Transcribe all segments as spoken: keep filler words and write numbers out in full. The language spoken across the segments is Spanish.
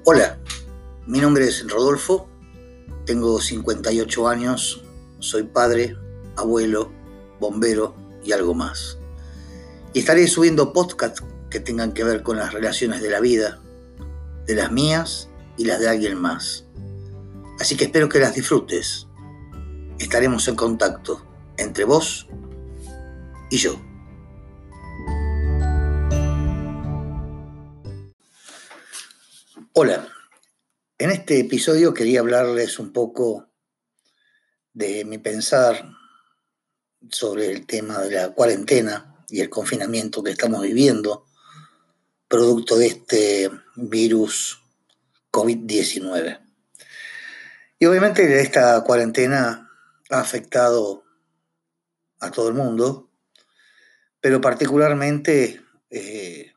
Hola, mi nombre es Rodolfo, tengo cincuenta y ocho años, soy padre, abuelo, bombero y algo más. Y estaré subiendo podcasts que tengan que ver con las relaciones de la vida, de las mías y las de alguien más. Así que espero que las disfrutes. Estaremos en contacto entre vos y yo. Hola, en este episodio quería hablarles un poco de mi pensar sobre el tema de la cuarentena y el confinamiento que estamos viviendo, producto de este virus COVID diecinueve. Y obviamente esta cuarentena ha afectado a todo el mundo, pero particularmente eh,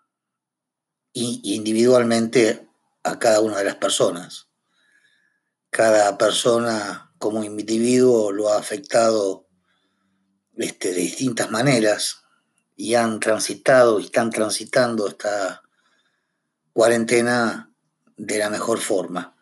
individualmente a cada una de las personas. Cada persona como individuo lo ha afectado este, de distintas maneras y han transitado y están transitando esta cuarentena de la mejor forma.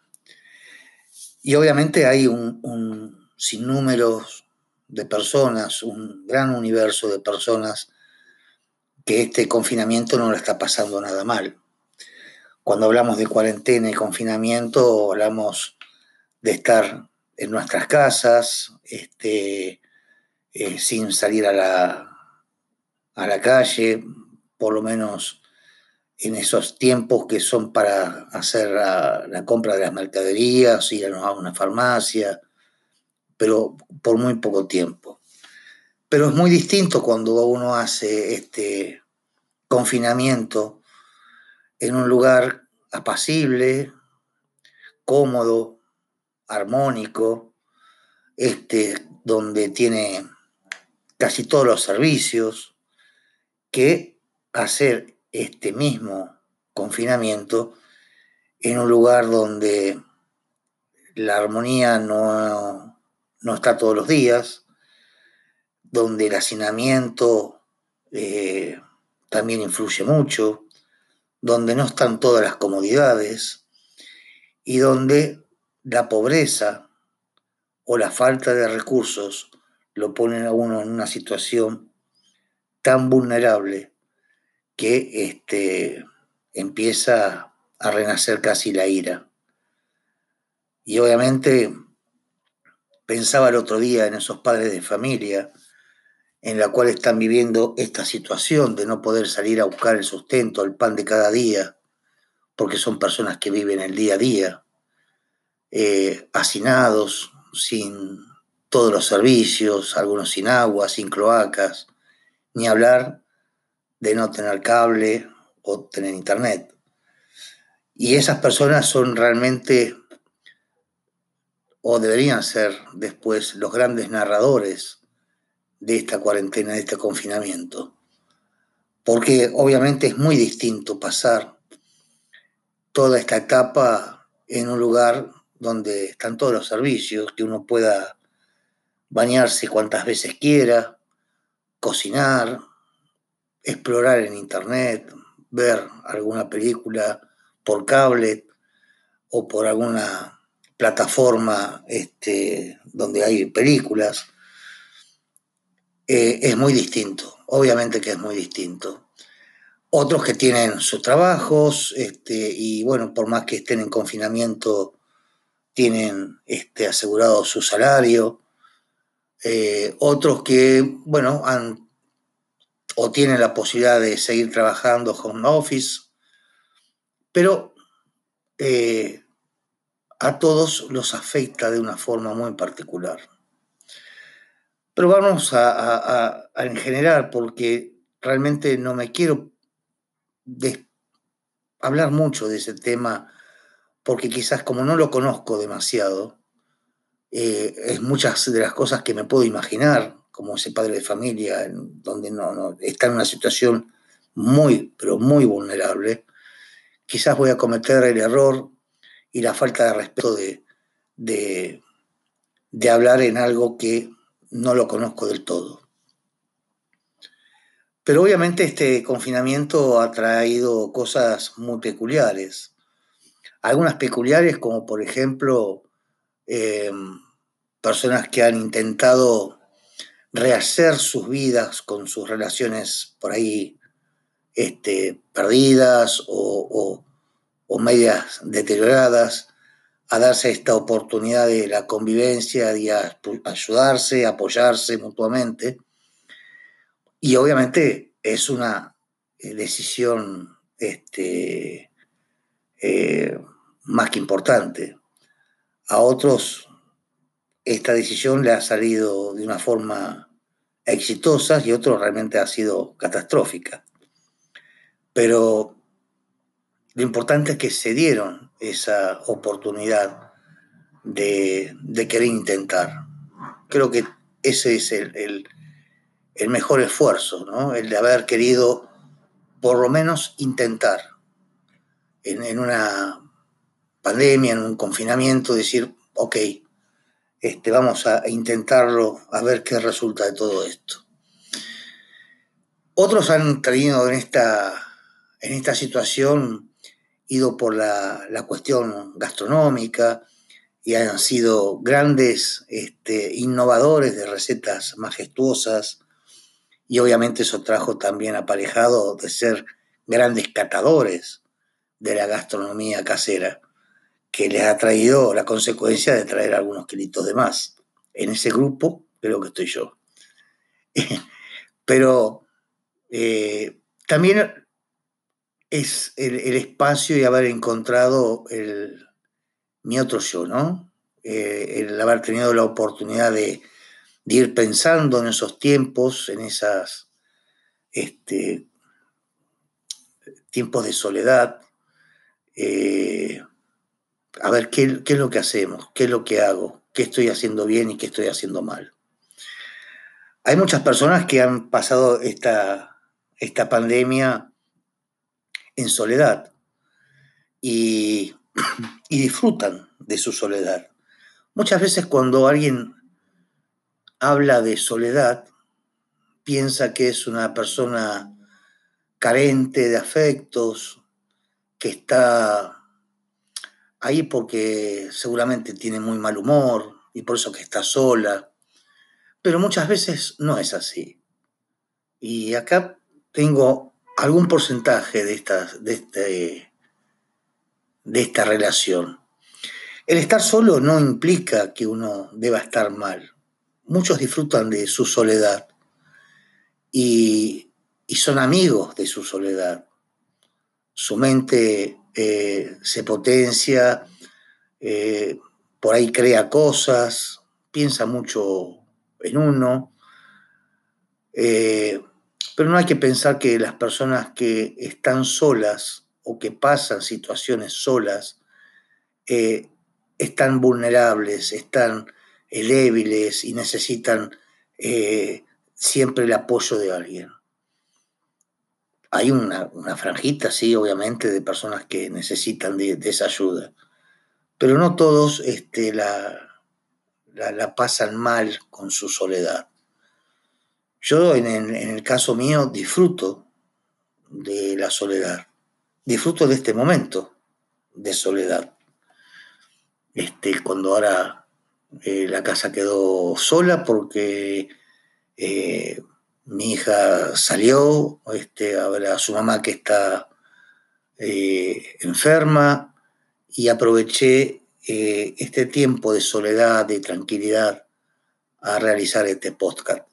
Y obviamente hay un, un sinnúmero de personas, un gran universo de personas que este confinamiento no lo está pasando nada mal. Cuando hablamos de cuarentena y confinamiento, hablamos de estar en nuestras casas, este, eh, sin salir a la, a la calle, por lo menos en esos tiempos que son para hacer la, la compra de las mercaderías, ir a una farmacia, pero por muy poco tiempo. Pero es muy distinto cuando uno hace este confinamiento en un lugar apacible, cómodo, armónico, este, donde tiene casi todos los servicios, que hacer este mismo confinamiento en un lugar donde la armonía no, no está todos los días, donde el hacinamiento eh, también influye mucho, donde no están todas las comodidades y donde la pobreza o la falta de recursos lo ponen a uno en una situación tan vulnerable que este, empieza a renacer casi la ira. Y obviamente pensaba el otro día en esos padres de familia en la cual están viviendo esta situación de no poder salir a buscar el sustento, el pan de cada día, porque son personas que viven el día a día, eh, hacinados, sin todos los servicios, algunos sin agua, sin cloacas, ni hablar de no tener cable o tener internet. Y esas personas son realmente, o deberían ser después, los grandes narradores de esta cuarentena, de este confinamiento. Porque obviamente es muy distinto pasar toda esta etapa en un lugar donde están todos los servicios, que uno pueda bañarse cuantas veces quiera, cocinar, explorar en internet, ver alguna película por cable o por alguna plataforma este, donde hay películas. Eh, es muy distinto, obviamente que es muy distinto. Otros que tienen sus trabajos este, y bueno, por más que estén en confinamiento, tienen este, asegurado su salario. Eh, otros que, bueno, han o tienen la posibilidad de seguir trabajando home office, pero eh, a todos los afecta de una forma muy particular. Pero vamos a, a, a, a en general, porque realmente no me quiero de, hablar mucho de ese tema, porque quizás como no lo conozco demasiado, eh, es muchas de las cosas que me puedo imaginar, como ese padre de familia, en donde no, no, está en una situación muy, pero muy vulnerable. Quizás voy a cometer el error y la falta de respeto de, de, de hablar en algo que no lo conozco del todo. Pero obviamente este confinamiento ha traído cosas muy peculiares. Algunas peculiares, como por ejemplo, eh, personas que han intentado rehacer sus vidas con sus relaciones por ahí este, perdidas o, o, o medias deterioradas, a darse esta oportunidad de la convivencia, de a, ayudarse, apoyarse mutuamente. Y obviamente es una decisión este, eh, más que importante. A otros esta decisión le ha salido de una forma exitosa y a otros realmente ha sido catastrófica. Pero lo importante es que se dieron esa oportunidad de, de querer intentar. Creo que ese es el, el, el mejor esfuerzo, ¿no? El de haber querido por lo menos intentar en, en una pandemia, en un confinamiento, decir, ok, este, vamos a intentarlo, a ver qué resulta de todo esto. Otros han tenido en esta, en esta situación, ido por la, la cuestión gastronómica y han sido grandes este, innovadores de recetas majestuosas, y obviamente eso trajo también aparejado de ser grandes catadores de la gastronomía casera, que les ha traído la consecuencia de traer algunos kilitos de más. En ese grupo creo que estoy yo. Pero eh, también es el, el, espacio y haber encontrado el, mi otro yo, ¿no? Eh, el haber tenido la oportunidad de, de ir pensando en esos tiempos, en esas este, tiempos de soledad, eh, a ver qué, qué es lo que hacemos, qué es lo que hago, qué estoy haciendo bien y qué estoy haciendo mal. Hay muchas personas que han pasado esta, esta pandemia en soledad y, y disfrutan de su soledad. Muchas veces cuando alguien habla de soledad, piensa que es una persona carente de afectos, que está ahí porque seguramente tiene muy mal humor y por eso que está sola, pero muchas veces no es así. Y acá tengo algún porcentaje de, estas, de, este, de esta relación. El estar solo no implica que uno deba estar mal. Muchos disfrutan de su soledad y, y son amigos de su soledad. Su mente eh, se potencia, eh, por ahí crea cosas, piensa mucho en uno, eh, pero no hay que pensar que las personas que están solas o que pasan situaciones solas eh, están vulnerables, están eh, débiles y necesitan eh, siempre el apoyo de alguien. Hay una, una franjita, sí, obviamente, de personas que necesitan de, de esa ayuda, pero no todos este, la, la, la pasan mal con su soledad. Yo, en el, en el caso mío, disfruto de la soledad, disfruto de este momento de soledad. Este, cuando ahora eh, la casa quedó sola porque eh, mi hija salió este, a ver a su mamá que está eh, enferma, y aproveché eh, este tiempo de soledad, de tranquilidad, a realizar este podcast.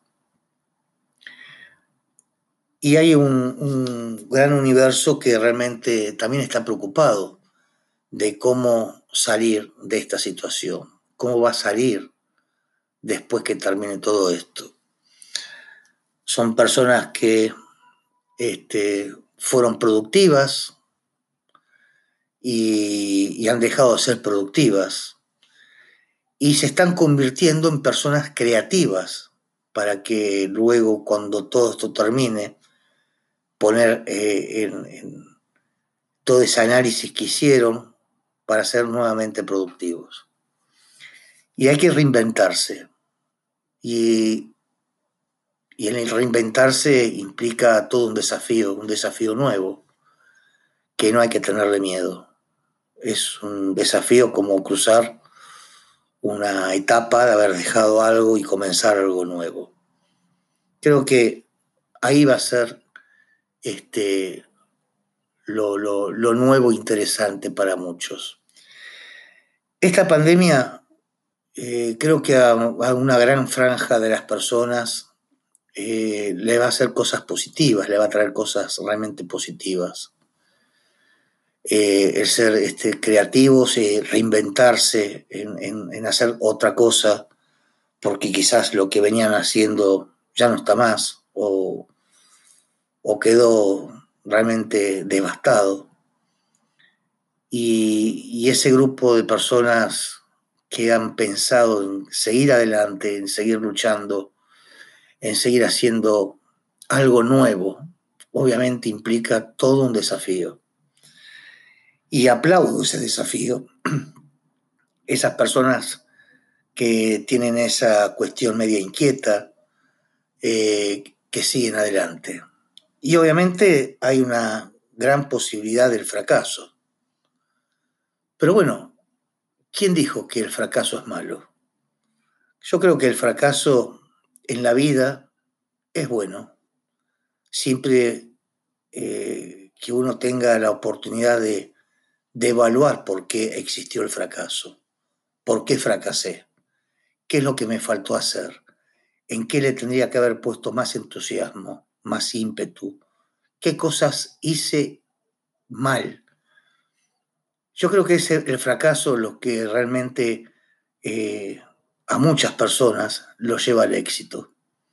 Y hay un, un gran universo que realmente también está preocupado de cómo salir de esta situación, cómo va a salir después que termine todo esto. Son personas que este, fueron productivas y, y han dejado de ser productivas y se están convirtiendo en personas creativas para que luego, cuando todo esto termine, poner eh, en, en todo ese análisis que hicieron para ser nuevamente productivos. Y hay que reinventarse. Y, y en el reinventarse implica todo un desafío, un desafío nuevo, que no hay que tenerle miedo. es un desafío como cruzar una etapa de haber dejado algo y comenzar algo nuevo. Creo que ahí va a ser este, lo, lo, lo nuevo interesante para muchos. Esta pandemia eh, creo que a, a, una gran franja de las personas eh, le va a hacer cosas positivas, le va a traer cosas realmente positivas. Eh, el ser este, creativos, eh, reinventarse en, en, en hacer otra cosa, porque quizás lo que venían haciendo ya no está más o, o quedó realmente devastado. Y, y ese grupo de personas que han pensado en seguir adelante, en seguir luchando, en seguir haciendo algo nuevo, obviamente implica todo un desafío. Y aplaudo ese desafío. Esas personas que tienen esa cuestión media inquieta, eh, que siguen adelante. Y obviamente hay una gran posibilidad del fracaso. Pero bueno, ¿quién dijo que el fracaso es malo? Yo creo que el fracaso en la vida es bueno, siempre eh, que uno tenga la oportunidad de, de evaluar por qué existió el fracaso, por qué fracasé, qué es lo que me faltó hacer, en qué le tendría que haber puesto más entusiasmo, más ímpetu, qué cosas hice mal. Yo creo que es el fracaso lo que realmente eh, a muchas personas lo lleva al éxito.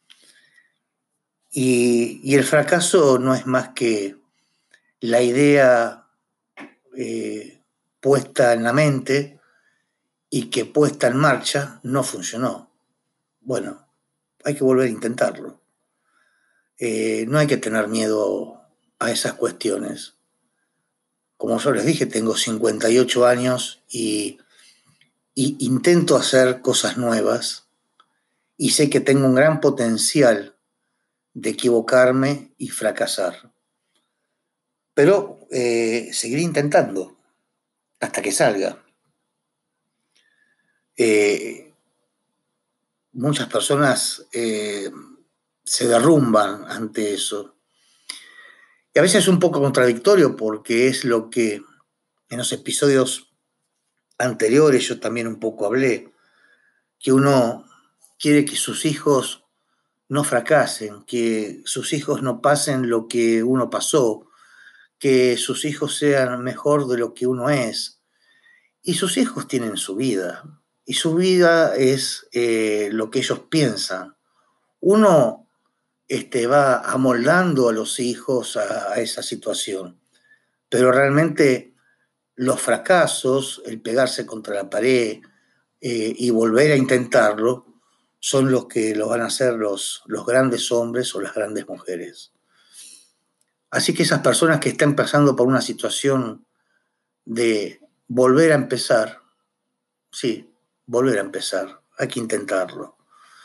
Y, y el fracaso no es más que la idea eh, puesta en la mente y que puesta en marcha no funcionó. Bueno, hay que volver a intentarlo. Eh, no hay que tener miedo a esas cuestiones. Como yo les dije, tengo cincuenta y ocho años y, y intento hacer cosas nuevas y sé que tengo un gran potencial de equivocarme y fracasar. Pero eh, seguiré intentando hasta que salga. Eh, muchas personas eh, se derrumban ante eso. Y a veces es un poco contradictorio porque es lo que en los episodios anteriores yo también un poco hablé, que uno quiere que sus hijos no fracasen, que sus hijos no pasen lo que uno pasó, que sus hijos sean mejor de lo que uno es. Y sus hijos tienen su vida, y su vida es eh, lo que ellos piensan. Uno este, va amoldando a los hijos a, a esa situación, pero realmente los fracasos, el pegarse contra la pared eh, y volver a intentarlo, son los que los van a hacer los, los grandes hombres o las grandes mujeres. Así que esas personas que están pasando por una situación de volver a empezar, sí, volver a empezar, hay que intentarlo.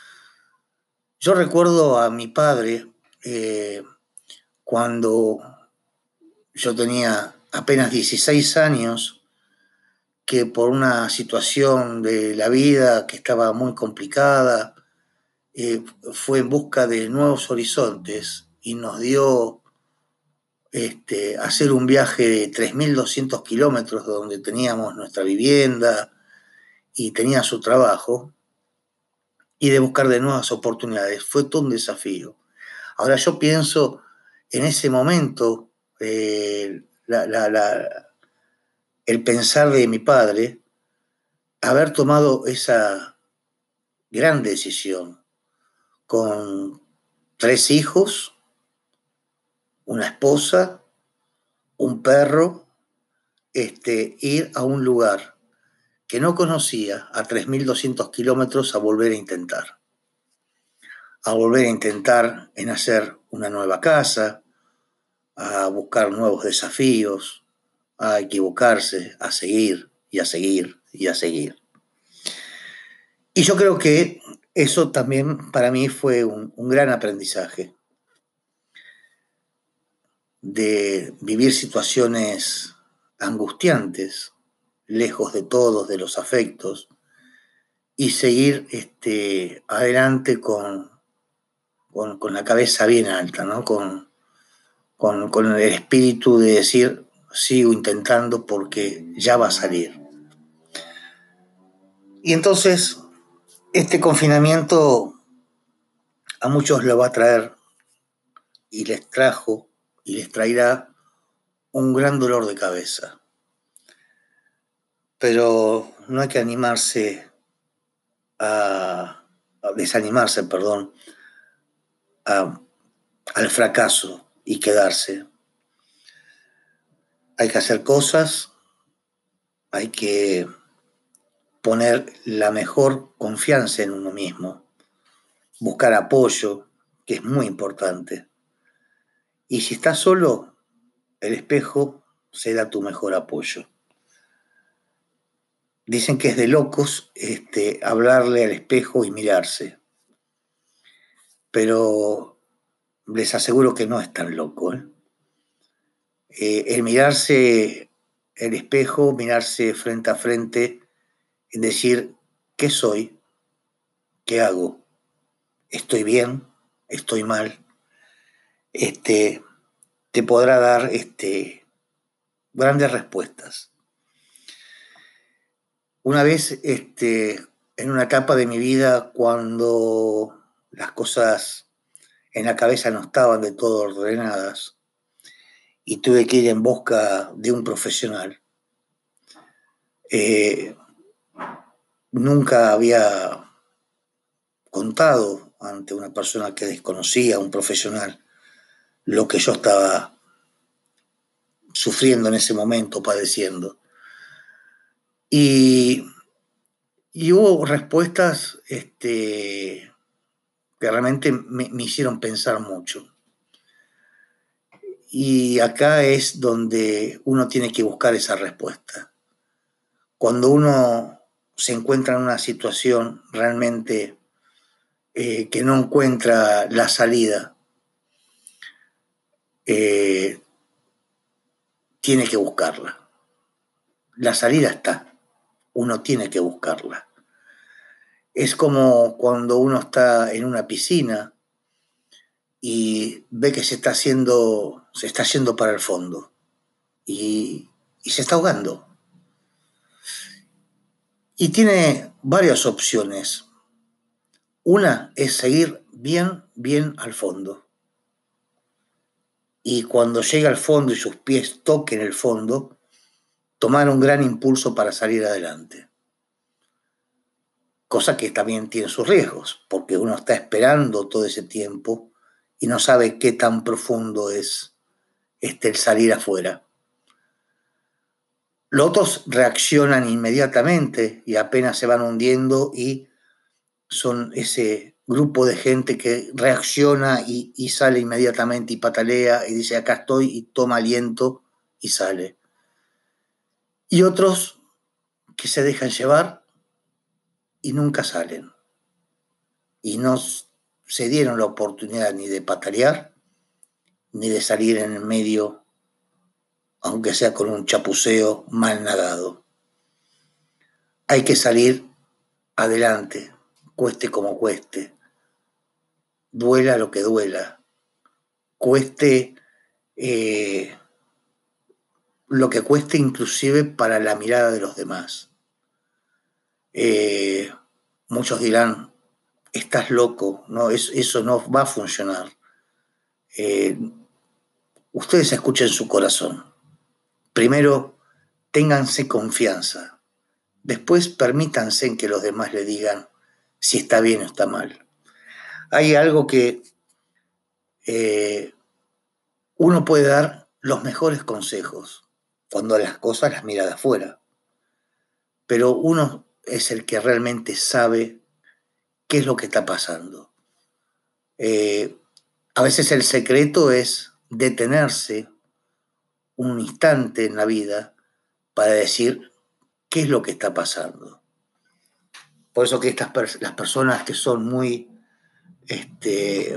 Yo recuerdo a mi padre eh, cuando yo tenía apenas dieciséis años, que por una situación de la vida que estaba muy complicada, eh, fue en busca de nuevos horizontes y nos dio este, hacer un viaje de tres mil doscientos kilómetros de donde teníamos nuestra vivienda y tenía su trabajo, y de buscar de nuevas oportunidades. Fue todo un desafío. Ahora yo pienso en ese momento, eh, la, la, la, el pensar de mi padre, haber tomado esa gran decisión con tres hijos, una esposa, un perro, este, ir a un lugar que no conocía a tres mil doscientos kilómetros a volver a intentar. A volver a intentar en hacer una nueva casa, a buscar nuevos desafíos, a equivocarse, a seguir y a seguir y a seguir. Y yo creo que eso también para mí fue un, un gran aprendizaje, de vivir situaciones angustiantes, lejos de todos, de los afectos, y seguir este, adelante con, con, con la cabeza bien alta, ¿no? Con, con, con el espíritu de decir, sigo intentando porque ya va a salir. Y entonces, este confinamiento a muchos le va a traer, y les trajo, y les traerá un gran dolor de cabeza. Pero no hay que animarse a, a desanimarse, perdón, a, al fracaso y quedarse. Hay que hacer cosas, hay que poner la mejor confianza en uno mismo, buscar apoyo, que es muy importante. Y si estás solo, el espejo será tu mejor apoyo. Dicen que es de locos este, hablarle al espejo y mirarse, pero les aseguro que no es tan loco, ¿eh? Eh, el mirarse el espejo, mirarse frente a frente, y decir, ¿qué soy? ¿Qué hago? ¿Estoy bien? ¿Estoy mal? Este, te podrá dar este, grandes respuestas. Una vez, este, en una etapa de mi vida, cuando las cosas en la cabeza no estaban de todo ordenadas y tuve que ir en busca de un profesional, eh, nunca había contado ante una persona que desconocía, un profesional, lo que yo estaba sufriendo en ese momento, padeciendo. Y, y hubo respuestas este, que realmente me, me hicieron pensar mucho. Y acá es donde uno tiene que buscar esa respuesta. Cuando uno se encuentra en una situación realmente eh, que no encuentra la salida, eh, tiene que buscarla. La salida está, uno tiene que buscarla. Es como cuando uno está en una piscina y ve que se está haciendo, se está yendo para el fondo y, y se está ahogando. Y tiene varias opciones. Una es seguir bien, bien al fondo. Y cuando llega al fondo y sus pies toquen el fondo, tomar un gran impulso para salir adelante. Cosa que también tiene sus riesgos, porque uno está esperando todo ese tiempo y no sabe qué tan profundo es este, el salir afuera. Los otros reaccionan inmediatamente y apenas se van hundiendo y son ese grupo de gente que reacciona y, y sale inmediatamente y patalea y dice acá estoy y toma aliento y sale. Y otros que se dejan llevar y nunca salen. Y no se dieron la oportunidad ni de patalear ni de salir en el medio, aunque sea con un chapuceo mal nadado. Hay que salir adelante, cueste como cueste, duela lo que duela, cueste eh, lo que cueste inclusive para la mirada de los demás. Eh, muchos dirán, estás loco, no, es, eso no va a funcionar. Eh, ustedes escuchen su corazón. Primero, ténganse confianza. Después, permítanse que los demás le digan si está bien o está mal. Hay algo que eh, uno puede dar los mejores consejos cuando las cosas las mira de afuera, pero uno es el que realmente sabe qué es lo que está pasando. Eh, a veces el secreto es detenerse un instante en la vida para decir qué es lo que está pasando. Por eso que estas las personas que son muy este,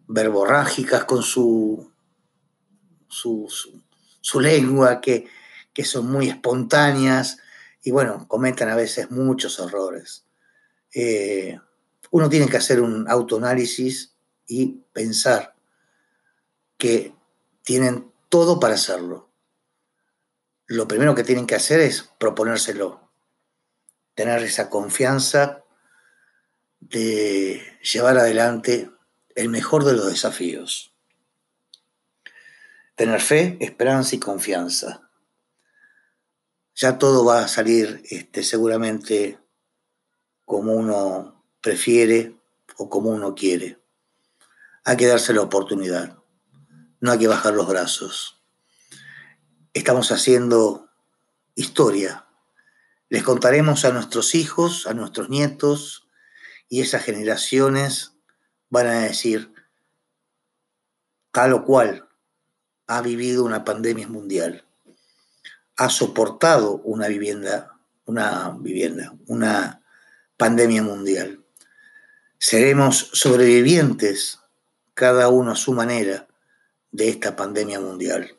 verborrágicas con su, su, su, su lengua, que, que son muy espontáneas y bueno, cometen a veces muchos errores. Eh, uno tiene que hacer un autoanálisis y pensar que tienen todo para hacerlo. Lo primero que tienen que hacer es proponérselo, tener esa confianza de llevar adelante el mejor de los desafíos. Tener fe, esperanza y confianza. Ya todo va a salir este, seguramente como uno prefiere o como uno quiere. Hay que darse la oportunidad, no hay que bajar los brazos. Estamos haciendo historia. Les contaremos a nuestros hijos, a nuestros nietos, y esas generaciones van a decir, tal o cual ha vivido una pandemia mundial, ha soportado una vivienda, una vivienda, una pandemia mundial. Seremos sobrevivientes, cada uno a su manera, de esta pandemia mundial.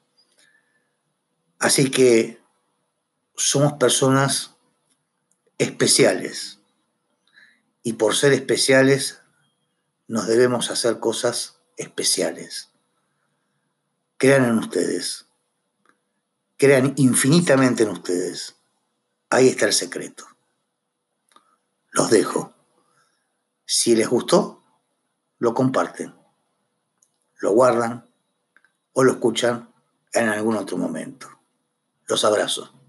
Así que somos personas especiales y por ser especiales nos debemos hacer cosas especiales. Crean en ustedes, crean infinitamente en ustedes. Ahí está el secreto. Los dejo. Si les gustó, lo comparten, lo guardan o lo escuchan en algún otro momento. Los abrazo.